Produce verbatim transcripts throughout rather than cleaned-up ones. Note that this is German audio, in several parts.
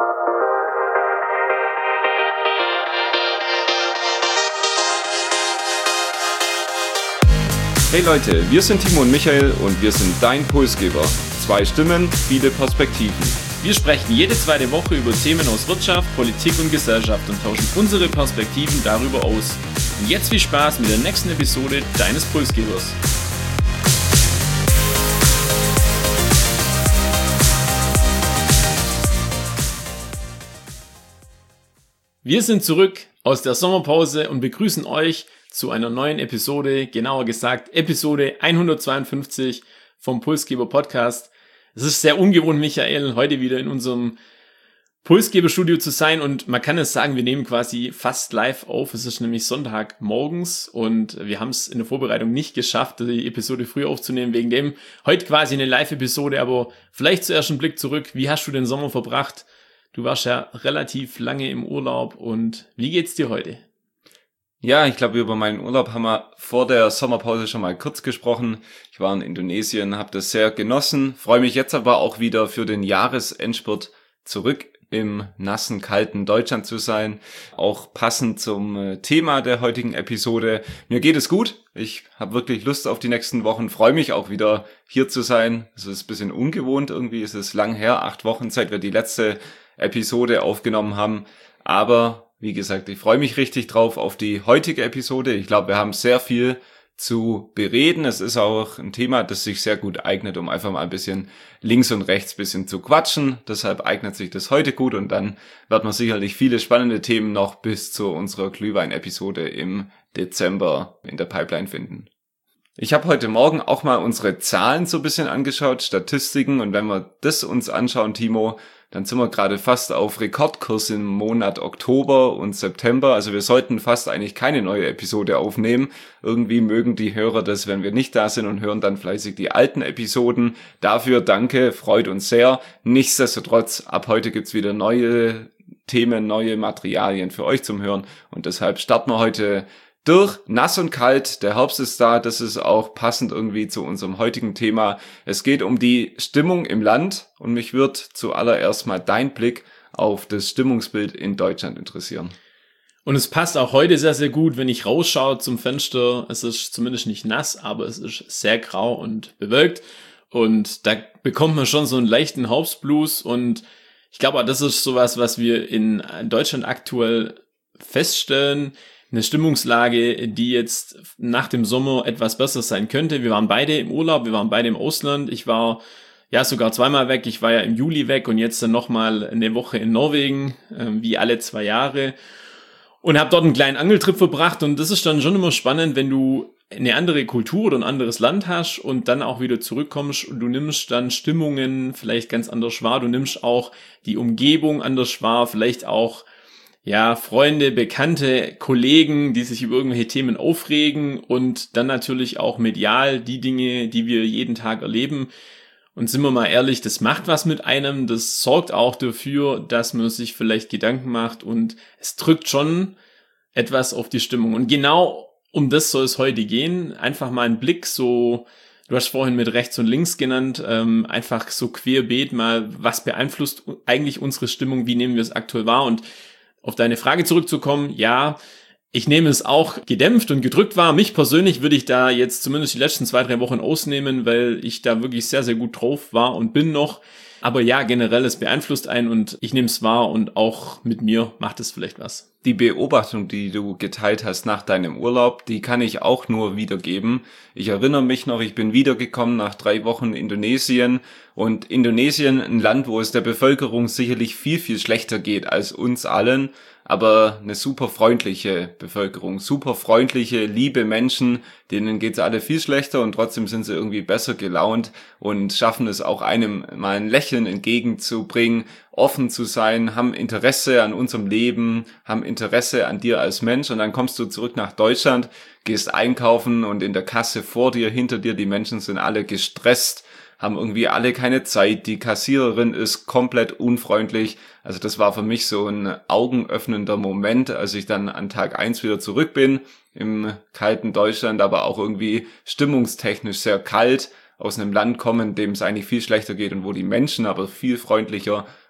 Hey Leute, wir sind Timo und Michael und wir sind dein Impulsgeber. Zwei Stimmen, viele Perspektiven. Wir sprechen jede zweite Woche über Themen aus Wirtschaft, Politik und Gesellschaft und tauschen unsere Perspektiven darüber aus. Und jetzt viel Spaß mit der nächsten Episode deines Pulsgebers. Wir sind zurück aus der Sommerpause und begrüßen euch zu einer neuen Episode, genauer gesagt Episode hundertzweiundfünfzig vom Pulsgeber Podcast. Es ist sehr ungewohnt, Michael, heute wieder in unserem Pulsgeber-Studio zu sein und man kann es sagen, wir nehmen quasi fast live auf. Es ist nämlich Sonntagmorgens und wir haben es in der Vorbereitung nicht geschafft, die Episode früh aufzunehmen, wegen dem heute quasi eine Live-Episode, aber vielleicht zuerst einen Blick zurück. Wie hast du den Sommer verbracht? Du warst ja relativ lange im Urlaub und wie geht's dir heute? Ja, ich glaube, über meinen Urlaub haben wir vor der Sommerpause schon mal kurz gesprochen. Ich war in Indonesien, habe das sehr genossen, freue mich jetzt aber auch wieder für den Jahresendspurt zurück im nassen, kalten Deutschland zu sein. Auch passend zum Thema der heutigen Episode. Mir geht es gut. Ich habe wirklich Lust auf die nächsten Wochen, freue mich auch wieder hier zu sein. Es ist ein bisschen ungewohnt irgendwie, es ist lang her, acht Wochen, seit wir die letzte Episode aufgenommen haben. Aber wie gesagt, ich freue mich richtig drauf auf die heutige Episode. Ich glaube, wir haben sehr viel zu bereden. Es ist auch ein Thema, das sich sehr gut eignet, um einfach mal ein bisschen links und rechts ein bisschen zu quatschen. Deshalb eignet sich das heute gut und dann wird man sicherlich viele spannende Themen noch bis zu unserer Glühwein-Episode im Dezember in der Pipeline finden. Ich habe heute Morgen auch mal unsere Zahlen so ein bisschen angeschaut, Statistiken, und wenn wir das uns anschauen, Timo, dann sind wir gerade fast auf Rekordkurs im Monat Oktober und September. Also wir sollten fast eigentlich keine neue Episode aufnehmen. Irgendwie mögen die Hörer das, wenn wir nicht da sind und hören dann fleißig die alten Episoden. Dafür danke, freut uns sehr. Nichtsdestotrotz, ab heute gibt's wieder neue Themen, neue Materialien für euch zum Hören. Und deshalb starten wir heute durch, nass und kalt, der Herbst ist da, das ist auch passend irgendwie zu unserem heutigen Thema. Es geht um die Stimmung im Land und mich wird zuallererst mal dein Blick auf das Stimmungsbild in Deutschland interessieren. Und es passt auch heute sehr, sehr gut, wenn ich rausschaue zum Fenster. Es ist zumindest nicht nass, aber es ist sehr grau und bewölkt und da bekommt man schon so einen leichten Herbstblues und ich glaube, das ist sowas, was wir in Deutschland aktuell feststellen. Eine Stimmungslage, die jetzt nach dem Sommer etwas besser sein könnte. Wir waren beide im Urlaub, wir waren beide im Ausland. Ich war ja sogar zweimal weg. Ich war ja im Juli weg und jetzt dann nochmal eine Woche in Norwegen, äh, wie alle zwei Jahre. Und habe dort einen kleinen Angeltrip verbracht. Und das ist dann schon immer spannend, wenn du eine andere Kultur oder ein anderes Land hast und dann auch wieder zurückkommst und du nimmst dann Stimmungen vielleicht ganz anders wahr. Du nimmst auch die Umgebung anders wahr, vielleicht auch ja, Freunde, Bekannte, Kollegen, die sich über irgendwelche Themen aufregen und dann natürlich auch medial die Dinge, die wir jeden Tag erleben. Und sind wir mal ehrlich, das macht was mit einem, das sorgt auch dafür, dass man sich vielleicht Gedanken macht und es drückt schon etwas auf die Stimmung. Und genau um das soll es heute gehen. Einfach mal einen Blick so, du hast vorhin mit rechts und links genannt, ähm, einfach so querbeet mal, was beeinflusst eigentlich unsere Stimmung, wie nehmen wir es aktuell wahr und auf deine Frage zurückzukommen, ja, ich nehme es auch gedämpft und gedrückt wahr. Mich persönlich würde ich da jetzt zumindest die letzten zwei, drei Wochen ausnehmen, weil ich da wirklich sehr, sehr gut drauf war und bin noch. Aber ja, generell, es beeinflusst einen und ich nehme es wahr und auch mit mir macht es vielleicht was. Die Beobachtung, die du geteilt hast nach deinem Urlaub, die kann ich auch nur wiedergeben. Ich erinnere mich noch, ich bin wiedergekommen nach drei Wochen Indonesien und Indonesien, ein Land, wo es der Bevölkerung sicherlich viel, viel schlechter geht als uns allen, aber eine super freundliche Bevölkerung, super freundliche, liebe Menschen, denen geht's alle viel schlechter und trotzdem sind sie irgendwie besser gelaunt und schaffen es auch einem mal ein Lächeln entgegenzubringen, offen zu sein, haben Interesse an unserem Leben, haben Interesse an dir als Mensch und dann kommst du zurück nach Deutschland, gehst einkaufen und in der Kasse vor dir, hinter dir, die Menschen sind alle gestresst, haben irgendwie alle keine Zeit, die Kassiererin ist komplett unfreundlich. Also das war für mich so ein augenöffnender Moment, als ich dann an Tag eins wieder zurück bin, im kalten Deutschland, aber auch irgendwie stimmungstechnisch sehr kalt, aus einem Land kommen, dem es eigentlich viel schlechter geht und wo die Menschen aber viel freundlicher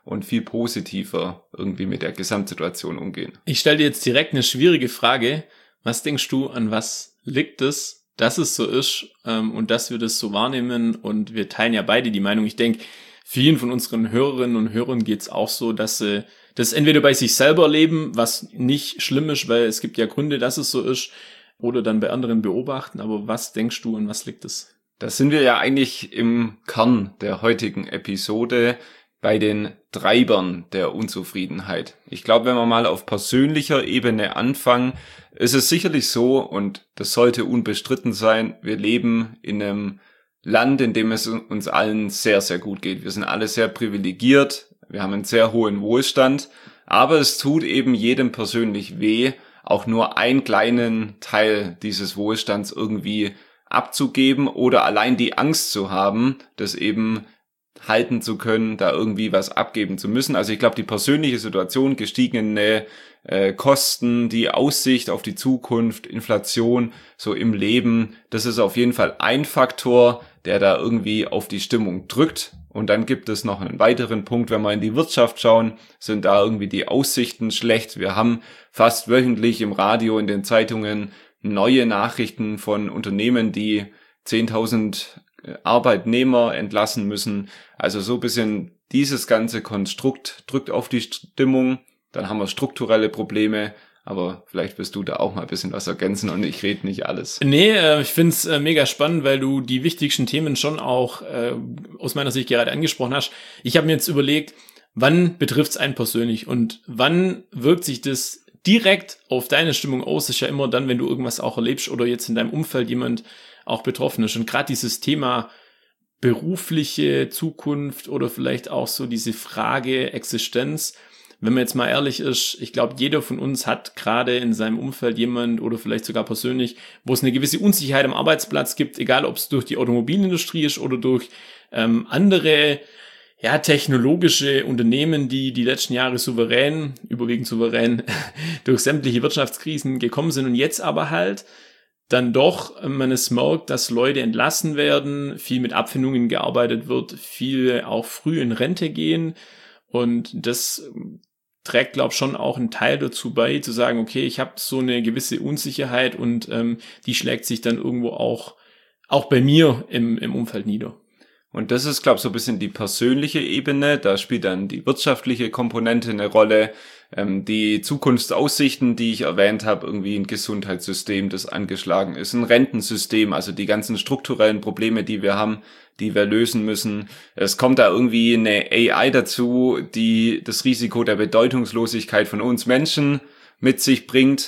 und viel positiver irgendwie mit der Gesamtsituation umgehen. Ich stelle dir jetzt direkt eine schwierige Frage. Was denkst du, an was liegt es, dass es so ist ähm, und dass wir das so wahrnehmen? Und wir teilen ja beide die Meinung. Ich denke, vielen von unseren Hörerinnen und Hörern geht's auch so, dass sie das entweder bei sich selber erleben, was nicht schlimm ist, weil es gibt ja Gründe, dass es so ist, oder dann bei anderen beobachten. Aber was denkst du, an was liegt es? Da sind wir ja eigentlich im Kern der heutigen Episode bei den Treibern der Unzufriedenheit. Ich glaube, wenn wir mal auf persönlicher Ebene anfangen, ist es sicherlich so, und das sollte unbestritten sein, wir leben in einem Land, in dem es uns allen sehr, sehr gut geht. Wir sind alle sehr privilegiert, wir haben einen sehr hohen Wohlstand, aber es tut eben jedem persönlich weh, auch nur einen kleinen Teil dieses Wohlstands irgendwie abzugeben oder allein die Angst zu haben, das eben halten zu können, da irgendwie was abgeben zu müssen. Also ich glaube, die persönliche Situation, gestiegene äh, Kosten, die Aussicht auf die Zukunft, Inflation so im Leben, das ist auf jeden Fall ein Faktor, der da irgendwie auf die Stimmung drückt. Und dann gibt es noch einen weiteren Punkt, wenn wir in die Wirtschaft schauen, sind da irgendwie die Aussichten schlecht. Wir haben fast wöchentlich im Radio, in den Zeitungen neue Nachrichten von Unternehmen, die zehntausend Arbeitnehmer entlassen müssen. Also so ein bisschen dieses ganze Konstrukt drückt auf die Stimmung. Dann haben wir strukturelle Probleme. Aber vielleicht wirst du da auch mal ein bisschen was ergänzen und ich rede nicht alles. Nee, äh, ich find's äh, mega spannend, weil du die wichtigsten Themen schon auch äh, aus meiner Sicht gerade angesprochen hast. Ich habe mir jetzt überlegt, wann betrifft's einen persönlich und wann wirkt sich das direkt auf deine Stimmung aus? Das ist ja immer dann, wenn du irgendwas auch erlebst oder jetzt in deinem Umfeld jemand auch betroffen ist. Und gerade dieses Thema berufliche Zukunft oder vielleicht auch so diese Frage Existenz, wenn man jetzt mal ehrlich ist, ich glaube, jeder von uns hat gerade in seinem Umfeld jemand oder vielleicht sogar persönlich, wo es eine gewisse Unsicherheit am Arbeitsplatz gibt, egal ob es durch die Automobilindustrie ist oder durch ähm, andere ja technologische Unternehmen, die die letzten Jahre souverän, überwiegend souverän, durch sämtliche Wirtschaftskrisen gekommen sind und jetzt aber halt dann doch man es merkt, dass Leute entlassen werden, viel mit Abfindungen gearbeitet wird, viele auch früh in Rente gehen und das trägt, glaube ich, schon auch einen Teil dazu bei, zu sagen, okay, ich habe so eine gewisse Unsicherheit und ähm, die schlägt sich dann irgendwo auch auch bei mir im, im Umfeld nieder. Und das ist, glaube ich, so ein bisschen die persönliche Ebene. Da spielt dann die wirtschaftliche Komponente eine Rolle. Ähm, die Zukunftsaussichten, die ich erwähnt habe, irgendwie ein Gesundheitssystem, das angeschlagen ist, ein Rentensystem, also die ganzen strukturellen Probleme, die wir haben, die wir lösen müssen. Es kommt da irgendwie eine A I dazu, die das Risiko der Bedeutungslosigkeit von uns Menschen mit sich bringt.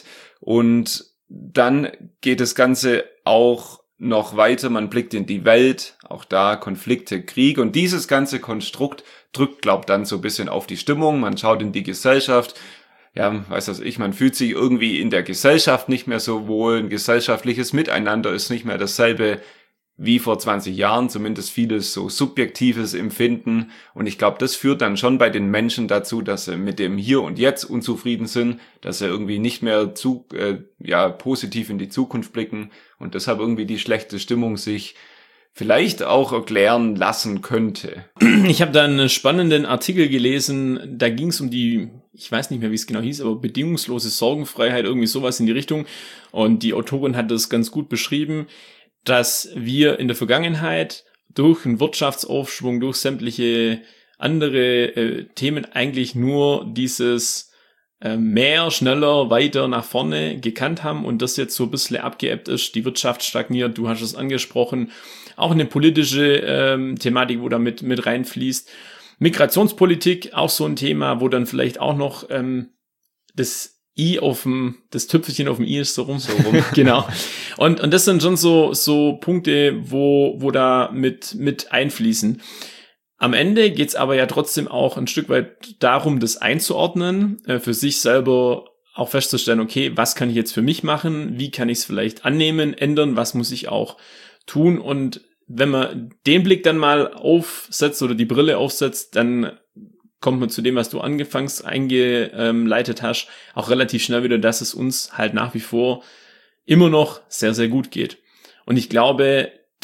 Und dann geht das Ganze auch noch weiter, man blickt in die Welt, auch da Konflikte, Krieg und dieses ganze Konstrukt drückt, glaubt dann so ein bisschen auf die Stimmung, man schaut in die Gesellschaft, ja, weiß was ich, man fühlt sich irgendwie in der Gesellschaft nicht mehr so wohl, ein gesellschaftliches Miteinander ist nicht mehr dasselbe wie vor zwanzig Jahren, zumindest vieles so subjektives Empfinden und ich glaube, das führt dann schon bei den Menschen dazu, dass sie mit dem Hier und Jetzt unzufrieden sind, dass sie irgendwie nicht mehr zu äh, ja positiv in die Zukunft blicken und deshalb irgendwie die schlechte Stimmung sich vielleicht auch erklären lassen könnte. Ich habe da einen spannenden Artikel gelesen, da ging es um die, ich weiß nicht mehr, wie es genau hieß, aber bedingungslose Sorgenfreiheit, irgendwie sowas in die Richtung und die Autorin hat das ganz gut beschrieben, dass wir in der Vergangenheit durch einen Wirtschaftsaufschwung, durch sämtliche andere äh, Themen eigentlich nur dieses äh, mehr, schneller, weiter nach vorne gekannt haben und das jetzt so ein bisschen abgeebbt ist. Die Wirtschaft stagniert, du hast es angesprochen. Auch eine politische ähm, Thematik, wo da mit, mit reinfließt. Migrationspolitik, auch so ein Thema, wo dann vielleicht auch noch ähm, das I auf dem, das Tüpfelchen auf dem I ist so rum. So rum. Genau. Und, und das sind schon so, so Punkte, wo, wo da mit, mit einfließen. Am Ende geht's aber ja trotzdem auch ein Stück weit darum, das einzuordnen, äh, für sich selber auch festzustellen, okay, was kann ich jetzt für mich machen? Wie kann ich es vielleicht annehmen, ändern? Was muss ich auch tun? Und wenn man den Blick dann mal aufsetzt oder die Brille aufsetzt, dann kommt man zu dem, was du angefangs eingeleitet hast, auch relativ schnell wieder, dass es uns halt nach wie vor immer noch sehr, sehr gut geht. Und ich glaube,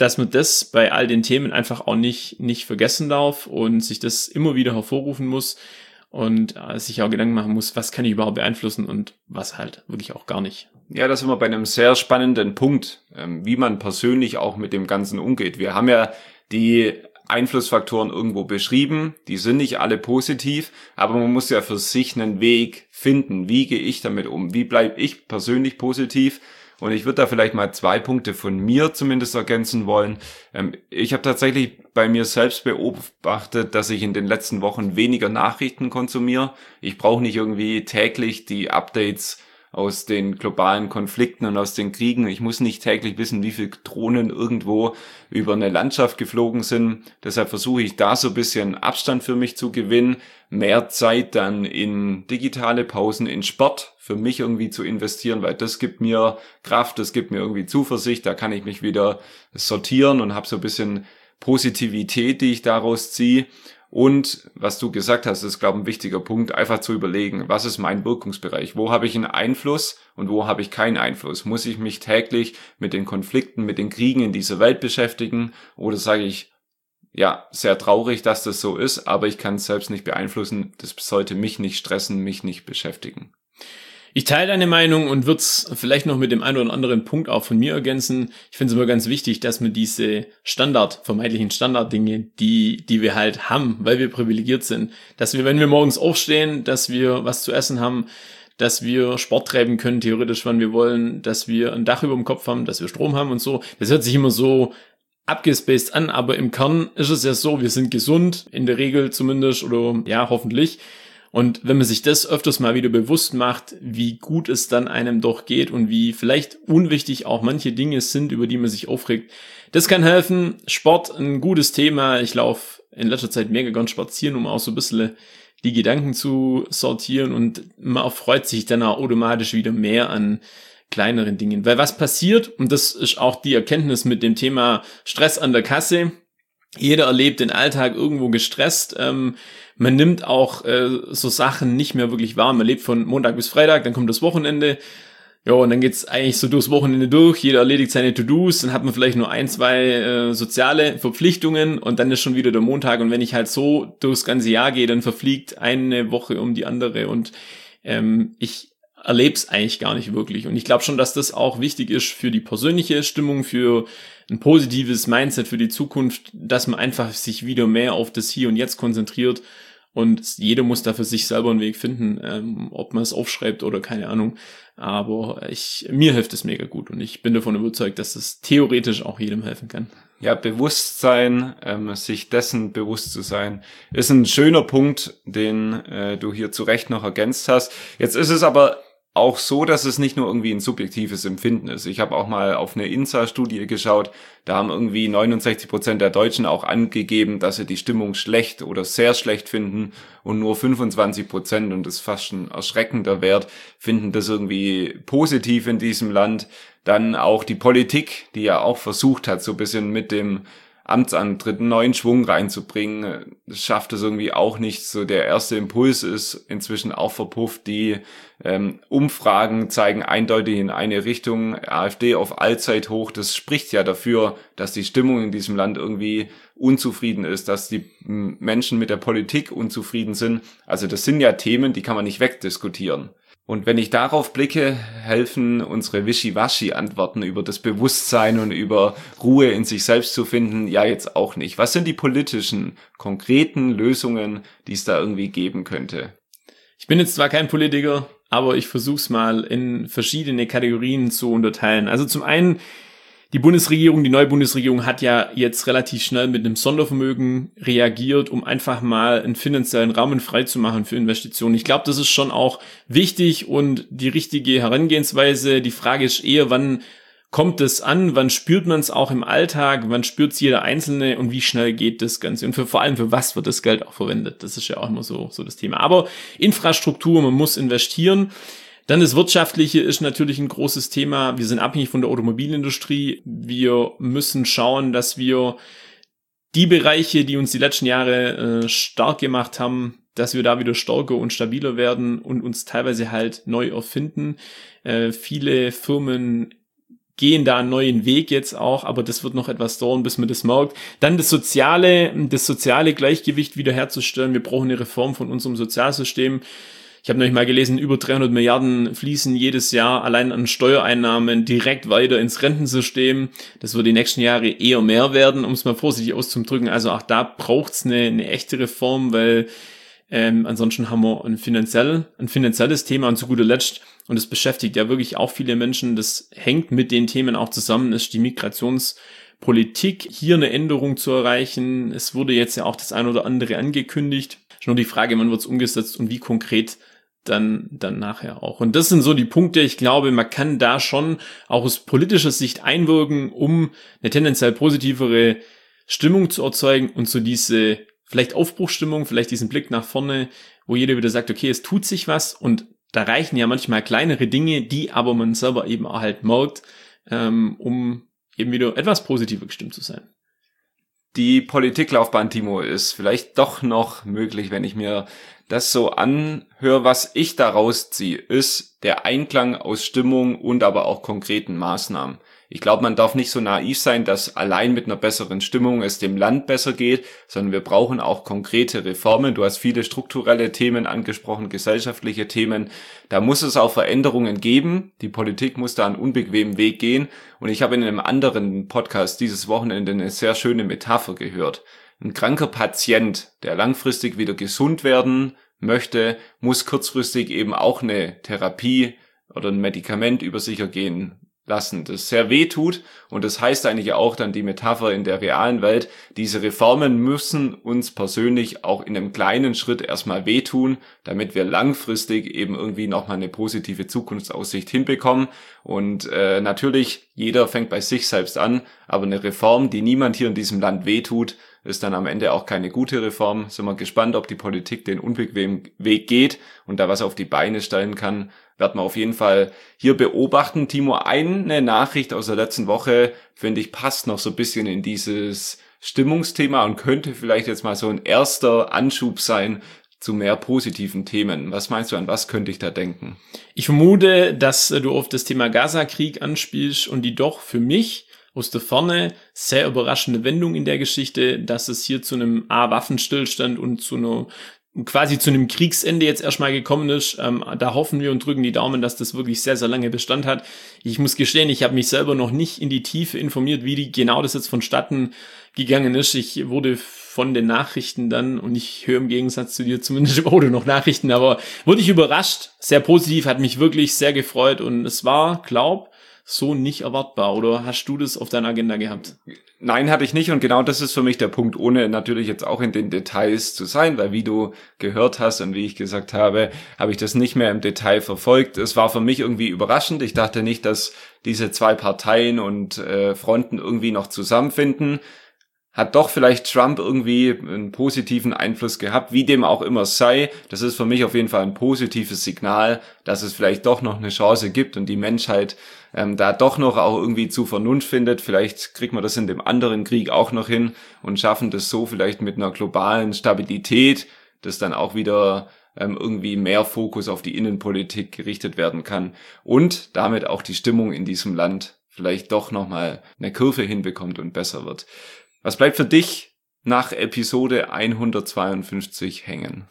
dass man das bei all den Themen einfach auch nicht, nicht vergessen darf und sich das immer wieder hervorrufen muss und äh, sich auch Gedanken machen muss, was kann ich überhaupt beeinflussen und was halt wirklich auch gar nicht. Ja, da sind wir bei einem sehr spannenden Punkt, ähm, wie man persönlich auch mit dem Ganzen umgeht. Wir haben ja die Einflussfaktoren irgendwo beschrieben, die sind nicht alle positiv, aber man muss ja für sich einen Weg finden. Wie gehe ich damit um? Wie bleibe ich persönlich positiv? Und ich würde da vielleicht mal zwei Punkte von mir zumindest ergänzen wollen. Ähm, ich habe tatsächlich bei mir selbst beobachtet, dass ich in den letzten Wochen weniger Nachrichten konsumiere. Ich brauche nicht irgendwie täglich die Updates aus den globalen Konflikten und aus den Kriegen. Ich muss nicht täglich wissen, wie viele Drohnen irgendwo über eine Landschaft geflogen sind. Deshalb versuche ich da so ein bisschen Abstand für mich zu gewinnen, mehr Zeit dann in digitale Pausen, in Sport für mich irgendwie zu investieren, weil das gibt mir Kraft, das gibt mir irgendwie Zuversicht, da kann ich mich wieder sortieren und habe so ein bisschen Positivität, die ich daraus ziehe. Und was du gesagt hast, ist, glaube ich, ein wichtiger Punkt, einfach zu überlegen, was ist mein Wirkungsbereich? Wo habe ich einen Einfluss und wo habe ich keinen Einfluss? Muss ich mich täglich mit den Konflikten, mit den Kriegen in dieser Welt beschäftigen? Oder sage ich, ja, sehr traurig, dass das so ist, aber ich kann es selbst nicht beeinflussen. Das sollte mich nicht stressen, mich nicht beschäftigen. Ich teile deine Meinung und würde es vielleicht noch mit dem einen oder anderen Punkt auch von mir ergänzen. Ich finde es immer ganz wichtig, dass wir diese Standard, vermeintlichen Standarddinge, die die wir halt haben, weil wir privilegiert sind, dass wir, wenn wir morgens aufstehen, dass wir was zu essen haben, dass wir Sport treiben können, theoretisch, wann wir wollen, dass wir ein Dach über dem Kopf haben, dass wir Strom haben und so. Das hört sich immer so abgespaced an, aber im Kern ist es ja so, wir sind gesund, in der Regel zumindest, oder ja, hoffentlich. Und wenn man sich das öfters mal wieder bewusst macht, wie gut es dann einem doch geht und wie vielleicht unwichtig auch manche Dinge sind, über die man sich aufregt, das kann helfen. Sport, ein gutes Thema. Ich laufe in letzter Zeit mega gern spazieren, um auch so ein bisschen die Gedanken zu sortieren und man erfreut sich dann auch automatisch wieder mehr an kleineren Dingen. Weil was passiert, und das ist auch die Erkenntnis mit dem Thema Stress an der Kasse, jeder erlebt den Alltag irgendwo gestresst. Ähm, man nimmt auch äh, so Sachen nicht mehr wirklich wahr. Man lebt von Montag bis Freitag, dann kommt das Wochenende. Ja, und dann geht's eigentlich so durchs Wochenende durch. Jeder erledigt seine To-Dos. Dann hat man vielleicht nur ein, zwei äh, soziale Verpflichtungen und dann ist schon wieder der Montag. Und wenn ich halt so durchs ganze Jahr gehe, dann verfliegt eine Woche um die andere und ähm, ich erlebe es eigentlich gar nicht wirklich. Und ich glaube schon, dass das auch wichtig ist für die persönliche Stimmung, für ein positives Mindset für die Zukunft, dass man einfach sich wieder mehr auf das Hier und Jetzt konzentriert und jeder muss da für sich selber einen Weg finden, ähm, ob man es aufschreibt oder keine Ahnung. Aber ich mir hilft es mega gut und ich bin davon überzeugt, dass es theoretisch auch jedem helfen kann. Ja, Bewusstsein, ähm, sich dessen bewusst zu sein, ist ein schöner Punkt, den äh, du hier zu Recht noch ergänzt hast. Jetzt ist es aber auch so, dass es nicht nur irgendwie ein subjektives Empfinden ist. Ich habe auch mal auf eine INSA-Studie geschaut, da haben irgendwie neunundsechzig Prozent der Deutschen auch angegeben, dass sie die Stimmung schlecht oder sehr schlecht finden und nur fünfundzwanzig Prozent, und das ist fast schon ein erschreckender Wert, finden das irgendwie positiv in diesem Land. Dann auch die Politik, die ja auch versucht hat, so ein bisschen mit dem Amtsantritt einen neuen Schwung reinzubringen, das schafft es irgendwie auch nicht. So der erste Impuls ist inzwischen auch verpufft. Die ähm, Umfragen zeigen eindeutig in eine Richtung. AfD auf Allzeithoch. Das spricht ja dafür, dass die Stimmung in diesem Land irgendwie unzufrieden ist, dass die Menschen mit der Politik unzufrieden sind. Also das sind ja Themen, die kann man nicht wegdiskutieren. Und wenn ich darauf blicke, helfen unsere Wischiwaschi-Antworten über das Bewusstsein und über Ruhe in sich selbst zu finden, ja jetzt auch nicht. Was sind die politischen, konkreten Lösungen, die es da irgendwie geben könnte? Ich bin jetzt zwar kein Politiker, aber ich versuche es mal in verschiedene Kategorien zu unterteilen. Also zum einen, die Bundesregierung, die neue Bundesregierung hat ja jetzt relativ schnell mit einem Sondervermögen reagiert, um einfach mal einen finanziellen Rahmen freizumachen für Investitionen. Ich glaube, das ist schon auch wichtig und die richtige Herangehensweise. Die Frage ist eher, wann kommt es an, wann spürt man es auch im Alltag, wann spürt es jeder Einzelne und wie schnell geht das Ganze und für, vor allem für was wird das Geld auch verwendet. Das ist ja auch immer so, so das Thema. Aber Infrastruktur, man muss investieren. Dann das Wirtschaftliche ist natürlich ein großes Thema. Wir sind abhängig von der Automobilindustrie. Wir müssen schauen, dass wir die Bereiche, die uns die letzten Jahre äh, stark gemacht haben, dass wir da wieder stärker und stabiler werden und uns teilweise halt neu erfinden. Äh, viele Firmen gehen da einen neuen Weg jetzt auch, aber das wird noch etwas dauern, bis man das merkt. Dann das soziale, das soziale Gleichgewicht wiederherzustellen. Wir brauchen eine Reform von unserem Sozialsystem. Ich habe nämlich mal gelesen, über dreihundert Milliarden fließen jedes Jahr allein an Steuereinnahmen direkt weiter ins Rentensystem. Das wird die nächsten Jahre eher mehr werden, um es mal vorsichtig auszudrücken. Also auch da braucht's eine, eine echte Reform, weil ähm, ansonsten haben wir ein, finanziell, ein finanzielles Thema. Und zu guter Letzt, und das beschäftigt ja wirklich auch viele Menschen, das hängt mit den Themen auch zusammen, ist die Migrationspolitik, hier eine Änderung zu erreichen. Es wurde jetzt ja auch das ein oder andere angekündigt. Ist nur die Frage, wann wird's umgesetzt und wie konkret dann dann nachher auch. Und das sind so die Punkte, ich glaube, man kann da schon auch aus politischer Sicht einwirken, um eine tendenziell positivere Stimmung zu erzeugen und so diese vielleicht Aufbruchsstimmung, vielleicht diesen Blick nach vorne, wo jeder wieder sagt, okay, es tut sich was, und da reichen ja manchmal kleinere Dinge, die aber man selber eben auch halt merkt, ähm, um eben wieder etwas positiver gestimmt zu sein. Die Politiklaufbahn, Timo, ist vielleicht doch noch möglich, wenn ich mir das so anhöre. Was ich daraus ziehe, ist der Einklang aus Stimmung und aber auch konkreten Maßnahmen. Ich glaube, man darf nicht so naiv sein, dass allein mit einer besseren Stimmung es dem Land besser geht, sondern wir brauchen auch konkrete Reformen. Du hast viele strukturelle Themen angesprochen, gesellschaftliche Themen. Da muss es auch Veränderungen geben. Die Politik muss da einen unbequemen Weg gehen. Und ich habe in einem anderen Podcast dieses Wochenende eine sehr schöne Metapher gehört. Ein kranker Patient, der langfristig wieder gesund werden möchte, muss kurzfristig eben auch eine Therapie oder ein Medikament über sich ergehen lassen, das sehr weh tut. Und das heißt eigentlich auch dann die Metapher in der realen Welt, diese Reformen müssen uns persönlich auch in einem kleinen Schritt erstmal wehtun, damit wir langfristig eben irgendwie nochmal eine positive Zukunftsaussicht hinbekommen. Und äh, natürlich, jeder fängt bei sich selbst an, aber eine Reform, die niemand hier in diesem Land wehtut, ist dann am Ende auch keine gute Reform. Sind wir gespannt, ob die Politik den unbequemen Weg geht und da was auf die Beine stellen kann. Werden wir auf jeden Fall hier beobachten. Timo, eine Nachricht aus der letzten Woche, finde ich, passt noch so ein bisschen in dieses Stimmungsthema und könnte vielleicht jetzt mal so ein erster Anschub sein zu mehr positiven Themen. Was meinst du, an was könnte ich da denken? Ich vermute, dass du auf das Thema Gaza-Krieg anspielst und die doch für mich aus der Ferne sehr überraschende Wendung in der Geschichte, dass es hier zu einem A-Waffenstillstand und zu einer quasi zu einem Kriegsende jetzt erstmal gekommen ist. Ähm, da hoffen wir und drücken die Daumen, dass das wirklich sehr, sehr lange Bestand hat. Ich muss gestehen, ich habe mich selber noch nicht in die Tiefe informiert, wie die, genau das jetzt vonstatten gegangen ist. Ich wurde von den Nachrichten dann, und ich höre im Gegensatz zu dir zumindest im Auto noch Nachrichten, aber wurde ich überrascht, sehr positiv, hat mich wirklich sehr gefreut, und es war, glaub, so nicht erwartbar. Oder hast du das auf deiner Agenda gehabt? Nein, hatte ich nicht, und genau das ist für mich der Punkt, ohne natürlich jetzt auch in den Details zu sein, weil wie du gehört hast und wie ich gesagt habe, habe ich das nicht mehr im Detail verfolgt. Es war für mich irgendwie überraschend. Ich dachte nicht, dass diese zwei Parteien und äh, Fronten irgendwie noch zusammenfinden. Hat doch vielleicht Trump irgendwie einen positiven Einfluss gehabt, wie dem auch immer sei. Das ist für mich auf jeden Fall ein positives Signal, dass es vielleicht doch noch eine Chance gibt und die Menschheit ähm, da doch noch auch irgendwie zu Vernunft findet. Vielleicht kriegt man das in dem anderen Krieg auch noch hin und schaffen das so vielleicht mit einer globalen Stabilität, dass dann auch wieder ähm, irgendwie mehr Fokus auf die Innenpolitik gerichtet werden kann und damit auch die Stimmung in diesem Land vielleicht doch nochmal eine Kurve hinbekommt und besser wird. Was bleibt für dich nach Episode hundertzweiundfünfzig hängen?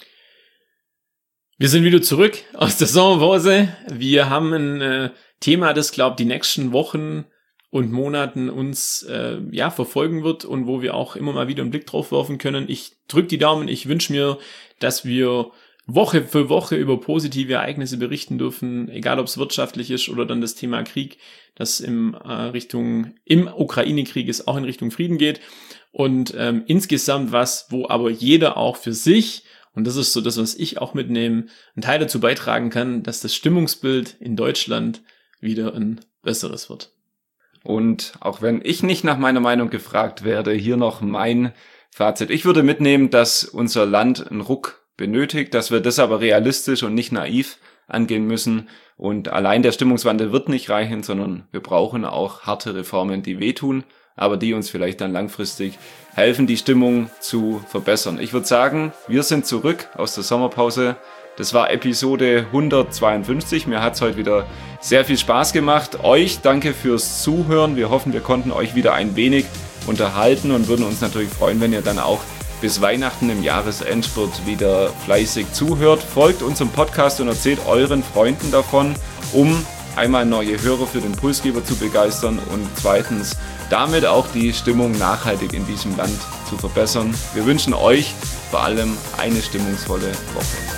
Wir sind wieder zurück aus der Sommerpause. Wir haben ein äh, Thema, das, glaube ich, die nächsten Wochen und Monaten uns äh, ja verfolgen wird und wo wir auch immer mal wieder einen Blick drauf werfen können. Ich drücke die Daumen. Ich wünsche mir, dass wir Woche für Woche über positive Ereignisse berichten dürfen, egal ob es wirtschaftlich ist oder dann das Thema Krieg, das im äh, Richtung im Ukraine-Krieg es auch in Richtung Frieden geht, und ähm, insgesamt was, wo aber jeder auch für sich, und das ist so das, was ich auch mitnehme, einen Teil dazu beitragen kann, dass das Stimmungsbild in Deutschland wieder ein besseres wird. Und auch wenn ich nicht nach meiner Meinung gefragt werde, hier noch mein Fazit. Ich würde mitnehmen, dass unser Land einen Ruck benötigt, dass wir das aber realistisch und nicht naiv angehen müssen, und allein der Stimmungswandel wird nicht reichen, sondern wir brauchen auch harte Reformen, die wehtun. aber die uns vielleicht dann langfristig helfen, die Stimmung zu verbessern. Ich würde sagen, wir sind zurück aus der Sommerpause. Das war Episode hundertzweiundfünfzig. Mir hat es heute wieder sehr viel Spaß gemacht. Euch danke fürs Zuhören. Wir hoffen, wir konnten euch wieder ein wenig unterhalten und würden uns natürlich freuen, wenn ihr dann auch bis Weihnachten im Jahresendspurt wieder fleißig zuhört. Folgt unserem Podcast und erzählt euren Freunden davon, um einmal neue Hörer für den Pulsgeber zu begeistern und zweitens damit auch die Stimmung nachhaltig in diesem Land zu verbessern. Wir wünschen euch vor allem eine stimmungsvolle Woche.